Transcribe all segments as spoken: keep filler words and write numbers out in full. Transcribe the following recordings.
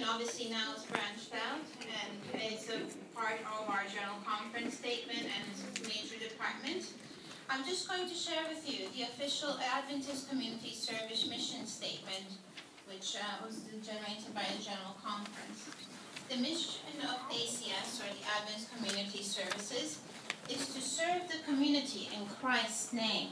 obviously now is branched out, and it's a part of our General Conference statement and it's a major department. I'm just going to share with you the official Adventist Community Service Mission Statement, which uh, was generated by the General Conference. The mission of A C S, or the Adventist Community Services, is to serve the community in Christ's name.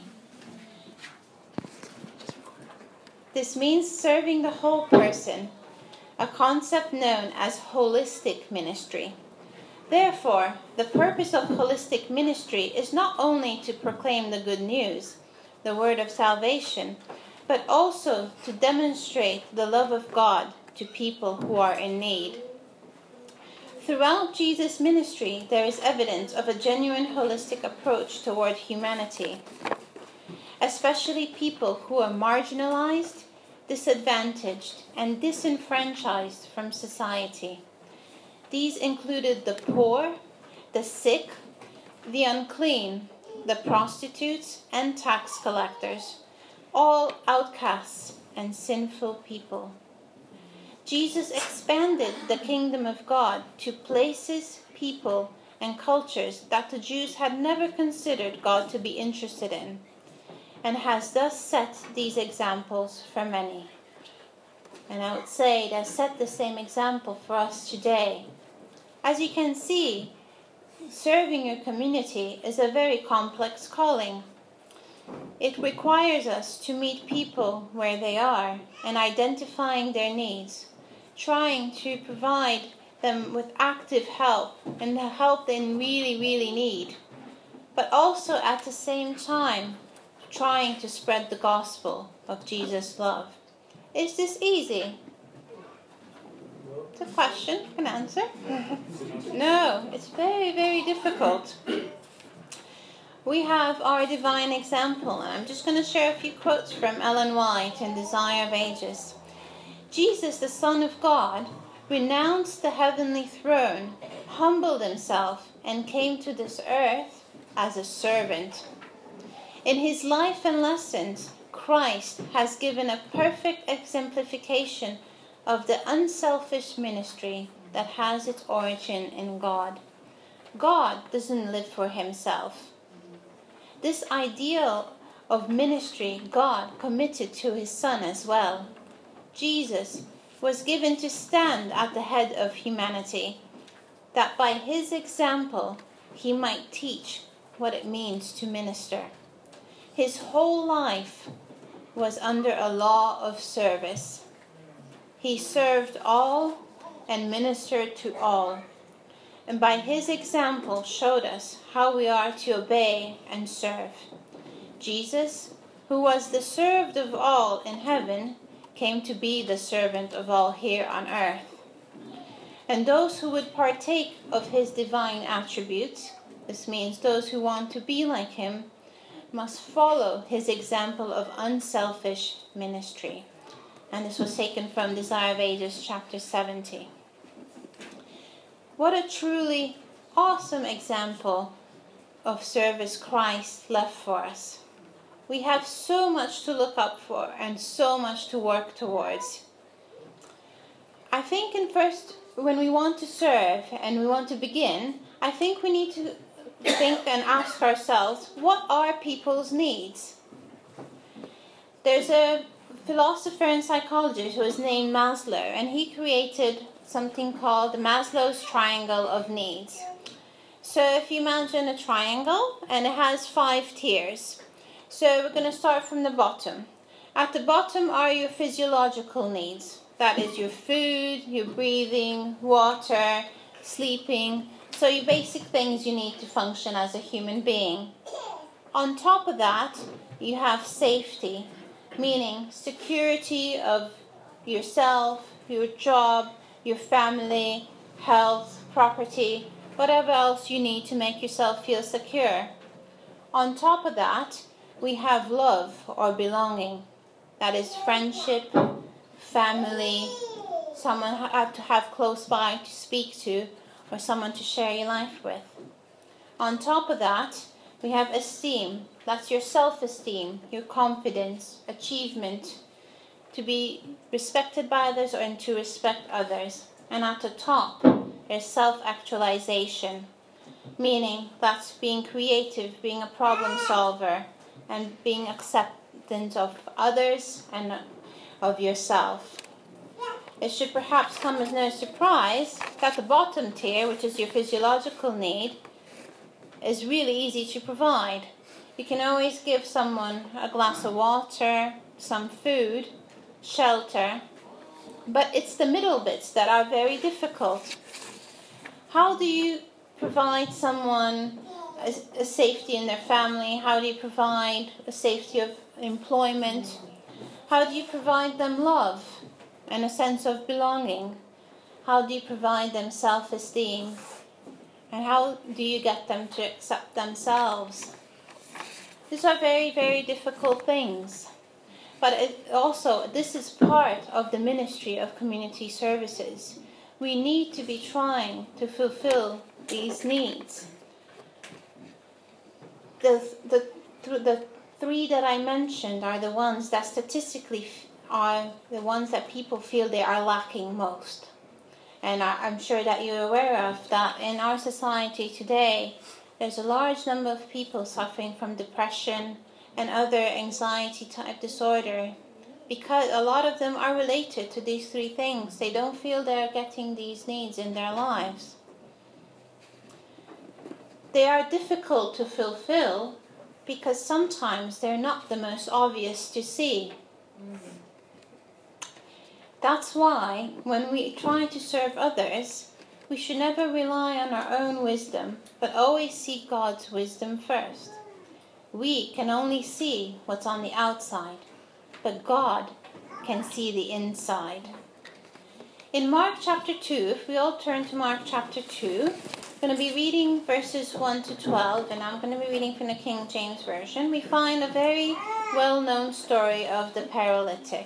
This means serving the whole person, a concept known as holistic ministry. Therefore, the purpose of holistic ministry is not only to proclaim the good news, the word of salvation, but also to demonstrate the love of God to people who are in need. Throughout Jesus' ministry, there is evidence of a genuine holistic approach toward humanity, especially people who are marginalized, disadvantaged, and disenfranchised from society. These included the poor, the sick, the unclean, the prostitutes, and tax collectors, all outcasts and sinful people. Jesus expanded the kingdom of God to places, people, and cultures that the Jews had never considered God to be interested in, and has thus set these examples for many. And I would say it has set the same example for us today. As you can see, serving your community is a very complex calling. It requires us to meet people where they are and identifying their needs, trying to provide them with active help and the help they really, really need, but also at the same time trying to spread the gospel of Jesus' love. Is this easy? It's a question, you can answer. No, it's very, very difficult. We have our divine example, and I'm just going to share a few quotes from Ellen White in Desire of Ages. Jesus, the Son of God, renounced the heavenly throne, humbled himself, and came to this earth as a servant. In his life and lessons, Christ has given a perfect exemplification of the unselfish ministry that has its origin in God. God doesn't live for himself. This ideal of ministry God committed to his Son as well. Jesus was given to stand at the head of humanity, that by his example he might teach what it means to minister. His whole life was under a law of service. He served all and ministered to all, and by his example showed us how we are to obey and serve. Jesus, who was the served of all in heaven, came to be the servant of all here on earth. And those who would partake of his divine attributes, this means those who want to be like him, must follow his example of unselfish ministry. And this was taken from Desire of Ages, chapter seventy. What a truly awesome example of service Christ left for us. We have so much to look up for and so much to work towards. I think in first, when we want to serve and we want to begin, I think we need to think and ask ourselves, what are people's needs? There's a philosopher and psychologist who is named Maslow, and he created something called Maslow's Triangle of Needs. So if you imagine a triangle, and it has five tiers. So we're going to start from the bottom. At the bottom are your physiological needs. That is your food, your breathing, water, sleeping. So your basic things you need to function as a human being. On top of that, you have safety, meaning security of yourself, your job, your family, health, property, whatever else you need to make yourself feel secure. On top of that, we have love or belonging. That is friendship, family, someone you have to have close by to speak to, or someone to share your life with. On top of that, we have esteem. That's your self-esteem, your confidence, achievement, to be respected by others and to respect others. And at the top, there's self-actualization, meaning that's being creative, being a problem solver, and being acceptant of others and of yourself. It should perhaps come as no surprise that the bottom tier, which is your physiological need, is really easy to provide. You can always give someone a glass of water, some food, shelter, but it's the middle bits that are very difficult. How do you provide someone a, a safety in their family? How do you provide a safety of employment? How do you provide them love and a sense of belonging? How do you provide them self-esteem? And how do you get them to accept themselves? These are very, very difficult things. But it also, this is part of the ministry of community services. We need to be trying to fulfill these needs. The, the, the three that I mentioned are the ones that statistically are the ones that people feel they are lacking most. And I, I'm sure that you're aware of that in our society today, there's a large number of people suffering from depression and other anxiety type disorder, because a lot of them are related to these three things. They don't feel they're getting these needs in their lives. They are difficult to fulfill because sometimes they're not the most obvious to see. Mm-hmm. That's why when we try to serve others, we should never rely on our own wisdom, but always seek God's wisdom first. We can only see what's on the outside, but God can see the inside. In Mark chapter two, if we all turn to Mark chapter two, I'm going to be reading verses one to twelve, and I'm going to be reading from the King James Version. We find a very well-known story of the paralytic.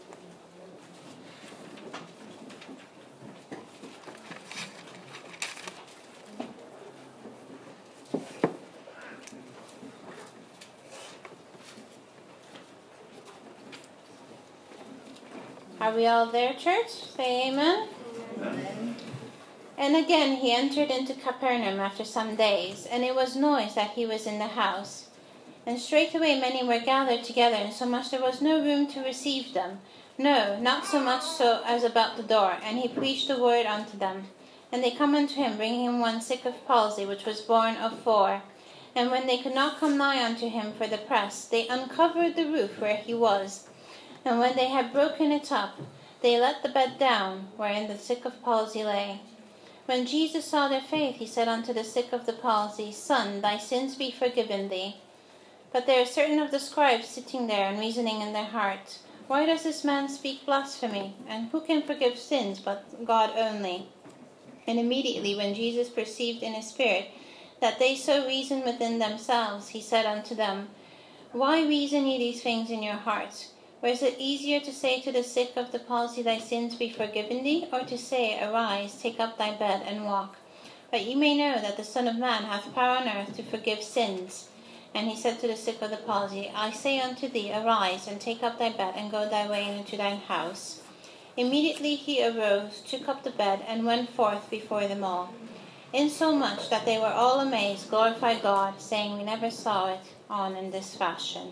Are we all there, church? Say amen. Amen. And again he entered into Capernaum after some days, and it was noised that he was in the house. And straightway many were gathered together, insomuch there was no room to receive them. No, not so much so as about the door. And he preached the word unto them. And they come unto him, bringing him one sick of palsy, which was born of four. And when they could not come nigh unto him for the press, they uncovered the roof where he was. And when they had broken it up, they let the bed down, wherein the sick of palsy lay. When Jesus saw their faith, he said unto the sick of the palsy, Son, thy sins be forgiven thee. But there are certain of the scribes sitting there and reasoning in their hearts, Why does this man speak blasphemy? And who can forgive sins but God only? And immediately when Jesus perceived in his spirit that they so reasoned within themselves, he said unto them, Why reason ye these things in your hearts? Or is it easier to say to the sick of the palsy, Thy sins be forgiven thee, or to say, Arise, take up thy bed, and walk? But ye may know that the Son of Man hath power on earth to forgive sins. And he said to the sick of the palsy, I say unto thee, Arise, and take up thy bed, and go thy way into thine house. Immediately he arose, took up the bed, and went forth before them all, insomuch that they were all amazed, glorified God, saying, We never saw it on in this fashion.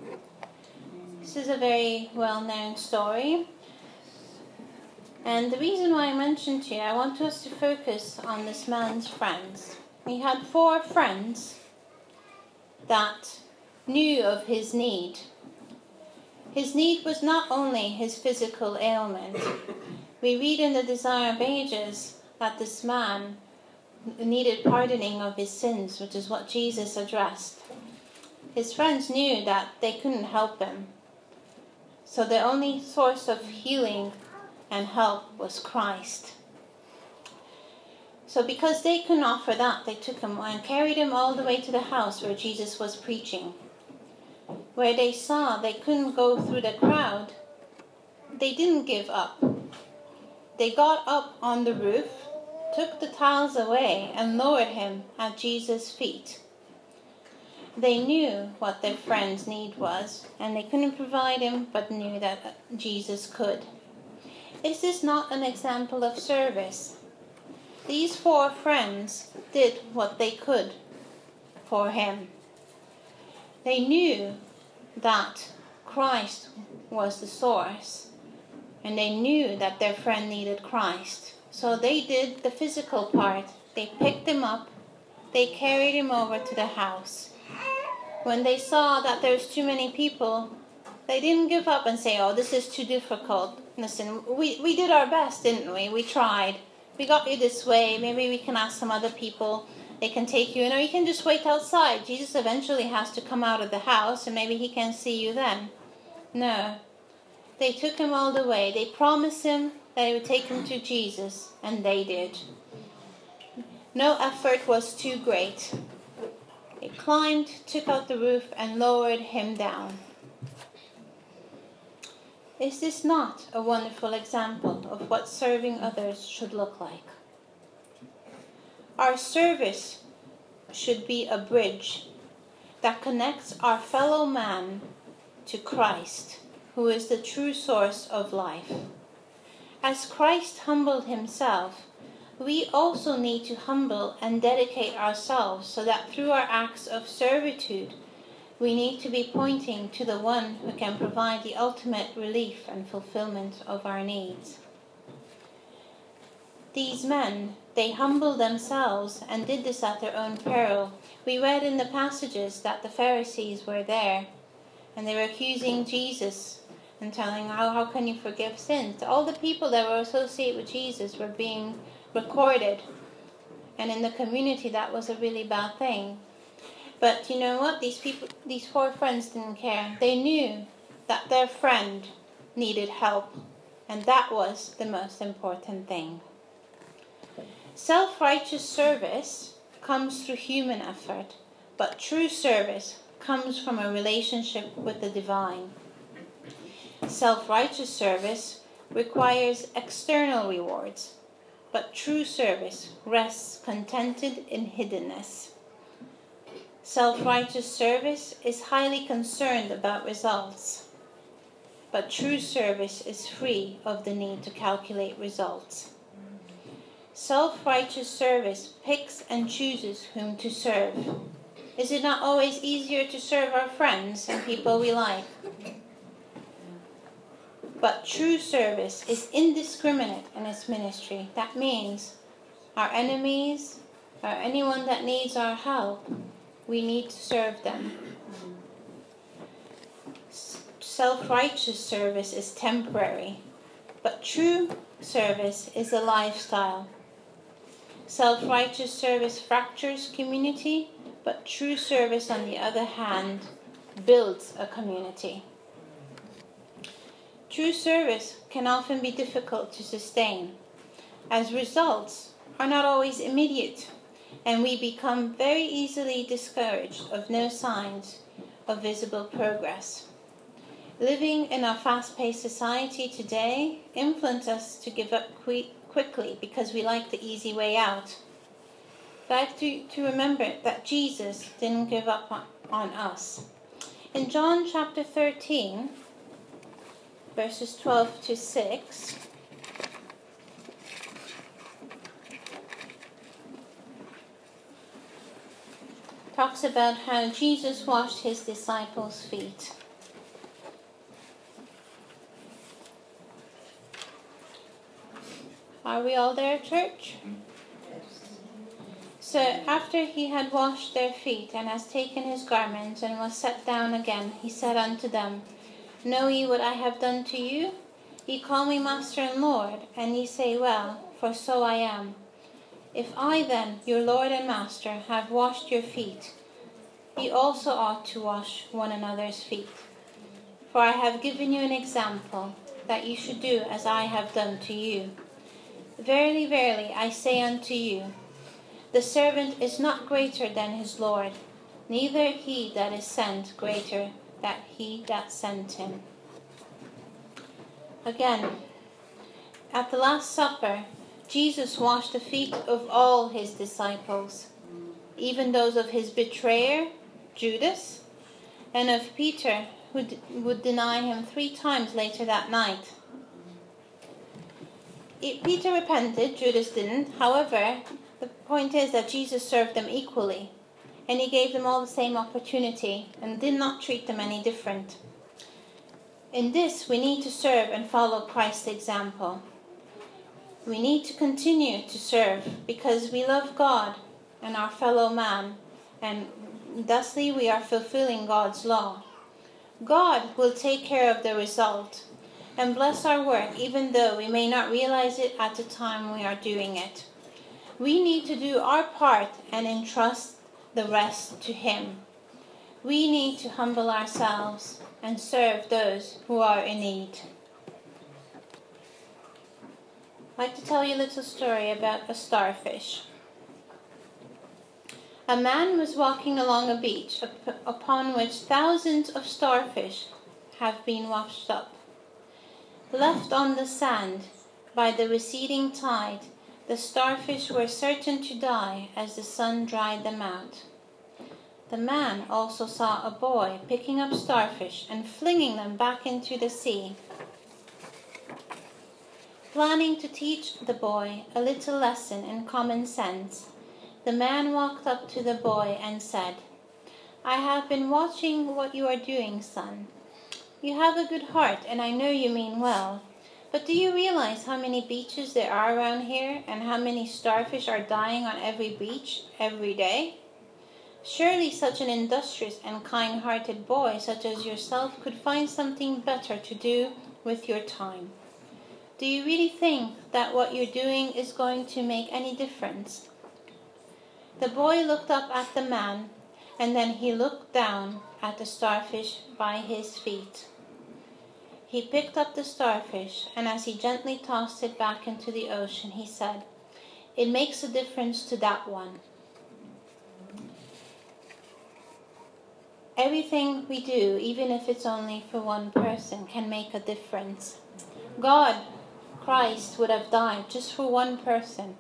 This is a very well-known story. And the reason why I mentioned to you, I want us to focus on this man's friends. He had four friends that knew of his need. His need was not only his physical ailment. We read in the Desire of Ages that this man needed pardoning of his sins, which is what Jesus addressed. His friends knew that they couldn't help him. So the only source of healing and help was Christ. So because they couldn't offer that, they took him and carried him all the way to the house where Jesus was preaching. Where they saw they couldn't go through the crowd, they didn't give up. They got up on the roof, took the tiles away, and lowered him at Jesus' feet. They knew what their friend's need was, and they couldn't provide him, but knew that Jesus could. Is this not an example of service? These four friends did what they could for him. They knew that Christ was the source, and they knew that their friend needed Christ. So they did the physical part. They picked him up, they carried him over to the house. When they saw that there was too many people, they didn't give up and say, oh, this is too difficult. Listen, we, we did our best, didn't we? We tried. We got you this way. Maybe we can ask some other people. They can take you. You know, you can just wait outside. Jesus eventually has to come out of the house, and maybe he can see you then. No. They took him all the way. They promised him that he would take him to Jesus, and they did. No effort was too great. They climbed, took out the roof, and lowered him down. Is this not a wonderful example of what serving others should look like? Our service should be a bridge that connects our fellow man to Christ, who is the true source of life. As Christ humbled himself, we also need to humble and dedicate ourselves so that through our acts of servitude, we need to be pointing to the one who can provide the ultimate relief and fulfillment of our needs. These men, they humbled themselves and did this at their own peril. We read in the passages that the Pharisees were there, and they were accusing Jesus and telling, how, how can you forgive sins? All the people that were associated with Jesus were being recorded, and in the community that was a really bad thing. But you know what? These people, these four friends didn't care. They knew that their friend needed help, and that was the most important thing. Self-righteous service comes through human effort, but true service comes from a relationship with the divine. Self-righteous service requires external rewards, but true service rests contented in hiddenness. Self-righteous service is highly concerned about results, but true service is free of the need to calculate results. Self-righteous service picks and chooses whom to serve. Is it not always easier to serve our friends and people we like? But true service is indiscriminate in its ministry. That means our enemies, or anyone that needs our help, we need to serve them. Self-righteous service is temporary, but true service is a lifestyle. Self-righteous service fractures community, but true service, on the other hand, builds a community. True service can often be difficult to sustain, as results are not always immediate, and we become very easily discouraged of no signs of visible progress. Living in our fast-paced society today influences us to give up qui- quickly because we like the easy way out. But I have to, to remember that Jesus didn't give up on, on us. In John chapter thirteen, verses twelve to six, talks about how Jesus washed his disciples' feet. Are we all there, church? So after he had washed their feet, and has taken his garments, and was set down again, he said unto them, Know ye what I have done to you? Ye call me Master and Lord, and ye say, Well, for so I am. If I then, your Lord and Master, have washed your feet, ye also ought to wash one another's feet. For I have given you an example, that ye should do as I have done to you. Verily, verily, I say unto you, the servant is not greater than his Lord, neither he that is sent greater than he that sent him. Again, at the Last Supper, Jesus washed the feet of all his disciples, even those of his betrayer Judas, and of Peter, who d- would deny him three times later that night. It, Peter repented, Judas didn't. However, the point is that Jesus served them equally, and he gave them all the same opportunity and did not treat them any different. In this, we need to serve and follow Christ's example. We need to continue to serve because we love God and our fellow man, and thusly we are fulfilling God's law. God will take care of the result and bless our work even though we may not realize it at the time we are doing it. We need to do our part and entrust the rest to Him. We need to humble ourselves and serve those who are in need. I'd like to tell you a little story about a starfish. A man was walking along a beach up, upon which thousands of starfish have been washed up. Left on the sand by the receding tide, the starfish were certain to die as the sun dried them out. The man also saw a boy picking up starfish and flinging them back into the sea. Planning to teach the boy a little lesson in common sense, the man walked up to the boy and said, "I have been watching what you are doing, son. You have a good heart, and I know you mean well. But do you realize how many beaches there are around here and how many starfish are dying on every beach every day? Surely such an industrious and kind-hearted boy such as yourself could find something better to do with your time. Do you really think that what you're doing is going to make any difference?" The boy looked up at the man, and then he looked down at the starfish by his feet. He picked up the starfish, and as he gently tossed it back into the ocean, he said, "It makes a difference to that one." Everything we do, even if it's only for one person, can make a difference. God, Christ, would have died just for one person.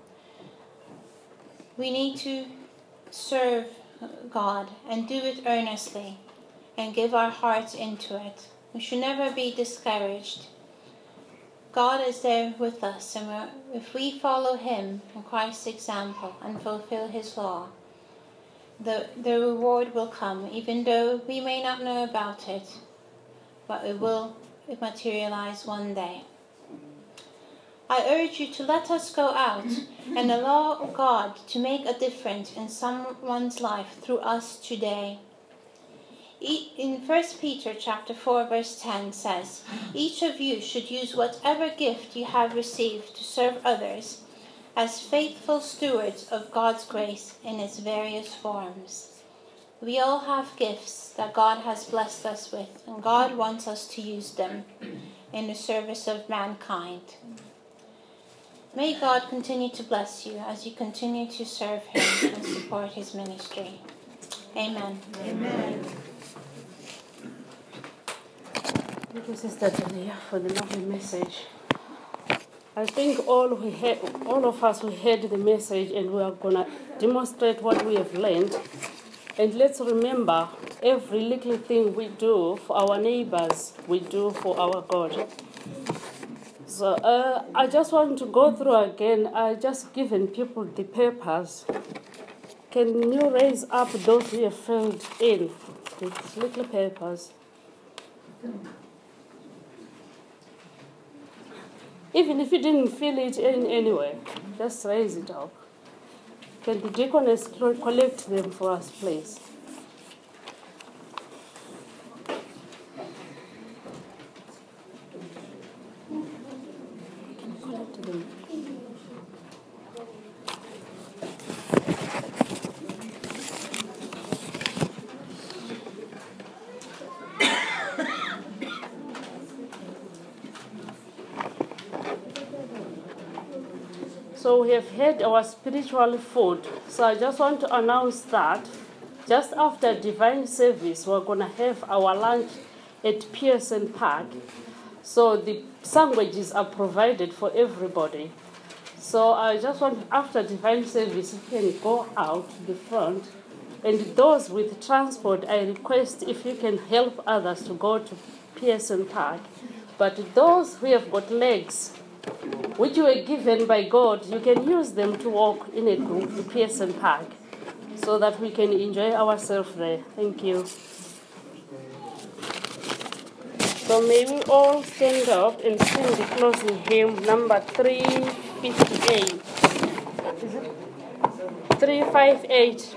We need to serve God and do it earnestly and give our hearts into it. We should never be discouraged. God is there with us, and if we follow Him and Christ's example and fulfill His law, the, the reward will come, even though we may not know about it, but it will materialize one day. I urge you to let us go out and allow God to make a difference in someone's life through us today. In First Peter chapter four verse ten says, "Each of you should use whatever gift you have received to serve others as faithful stewards of God's grace in its various forms." We all have gifts that God has blessed us with, and God wants us to use them in the service of mankind. May God continue to bless you as you continue to serve Him and support His ministry. Amen. Amen. Thank you, Sister Delia, for the lovely message. I think all we had, all of us, we heard the message, and we are going to demonstrate what we have learned. And let's remember, every little thing we do for our neighbors, we do for our God. So uh, I just want to go through again. I just given people the papers. Can you raise up those who have filled in these little papers? Even if you didn't fill it in anyway, just raise it up. Can the deaconess collect them for us, please? Collect them. So we have had our spiritual food. So I just want to announce that just after divine service, we're going to have our lunch at Pearson Park. So the sandwiches are provided for everybody. So I just want, after divine service, you can go out to the front And those with transport, I request if you can help others to go to Pearson Park. But those who have got legs, which were given by God, you can use them to walk in a group to Pearson Park so that we can enjoy ourselves there. Thank you. So may we all stand up and sing the closing hymn, number three fifty-eight. Is it? three fifty-eight.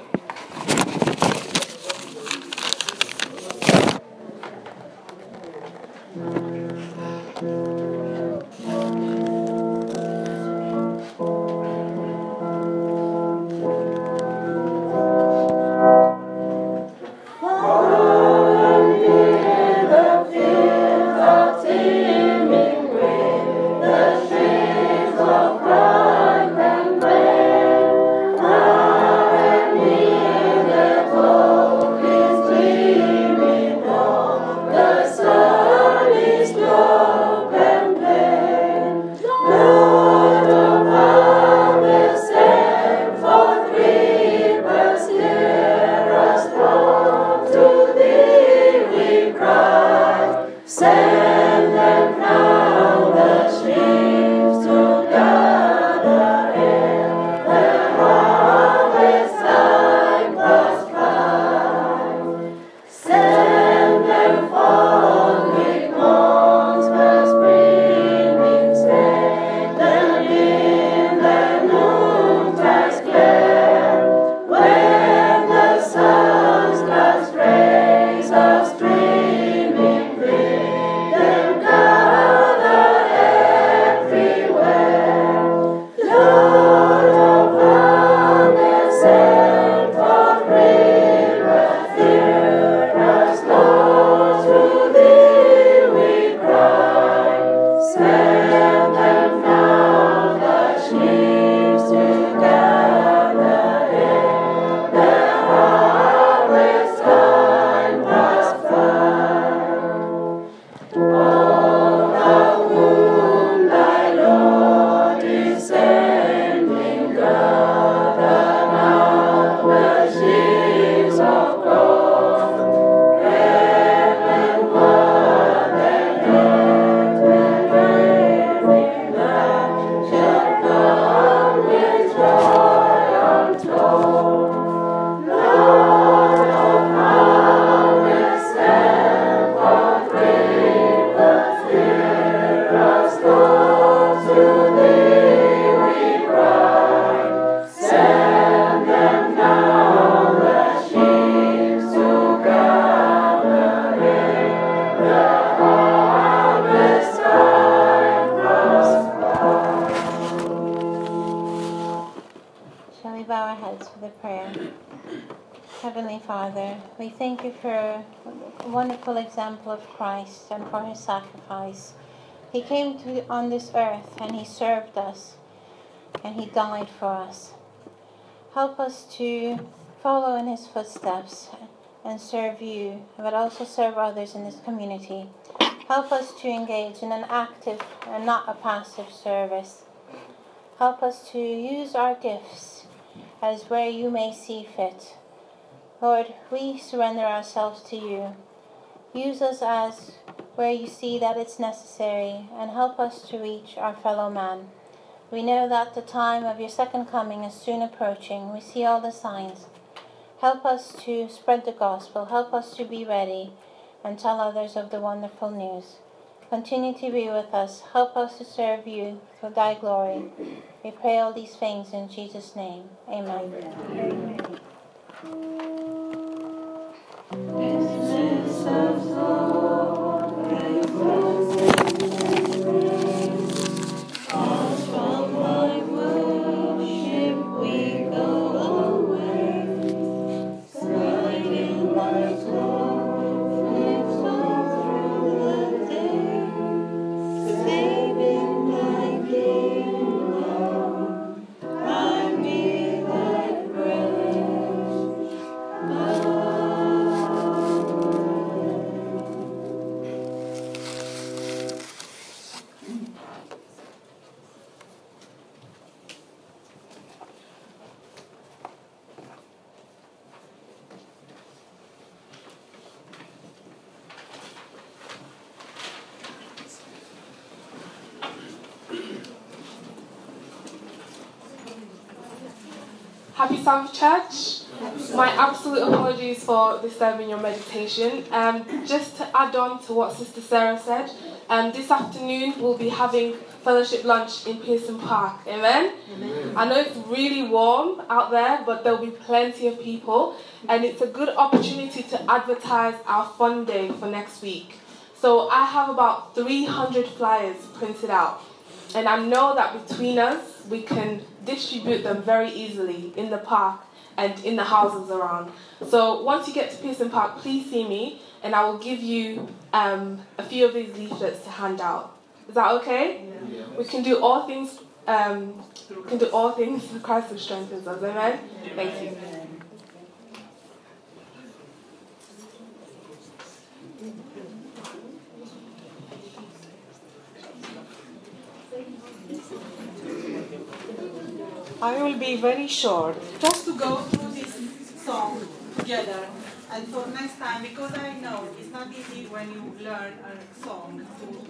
Heavenly Father, we thank you for a wonderful example of Christ and for his sacrifice. He came to on this earth and he served us and he died for us. Help us to follow in his footsteps and serve you, but also serve others in this community. Help us to engage in an active and not a passive service. Help us to use our gifts as where you may see fit. Lord, we surrender ourselves to you. Use us as where you see that it's necessary, and help us to reach our fellow man. We know that the time of your second coming is soon approaching. We see all the signs. Help us to spread the gospel. Help us to be ready and tell others of the wonderful news. Continue to be with us. Help us to serve you for thy glory. We pray all these things in Jesus' name. Amen. Amen. Business of Lord, as from my worship we go away, sliding my clothes lives all through the day, saving my kingdom, I be thy praise. Oh, Happy Sabbath, church. My absolute apologies for disturbing your meditation. Um, just to add on to what Sister Sarah said, um, this afternoon we'll be having fellowship lunch in Pearson Park. Amen? Amen? I know it's really warm out there, but there'll be plenty of people, and it's a good opportunity to advertise our fun day for next week. So I have about three hundred flyers printed out, and I know that between us we can distribute them very easily in the park and in the houses around. So once you get to Pearson Park, please see me, and I will give you um, a few of these leaflets to hand out. Is that okay? Yeah. We can do all things. Um, we can do all things through Christ who strengthens us. Amen. Thank you. I will be very short, just to go through this song together, and for next time, because I know it's not easy when you learn a song to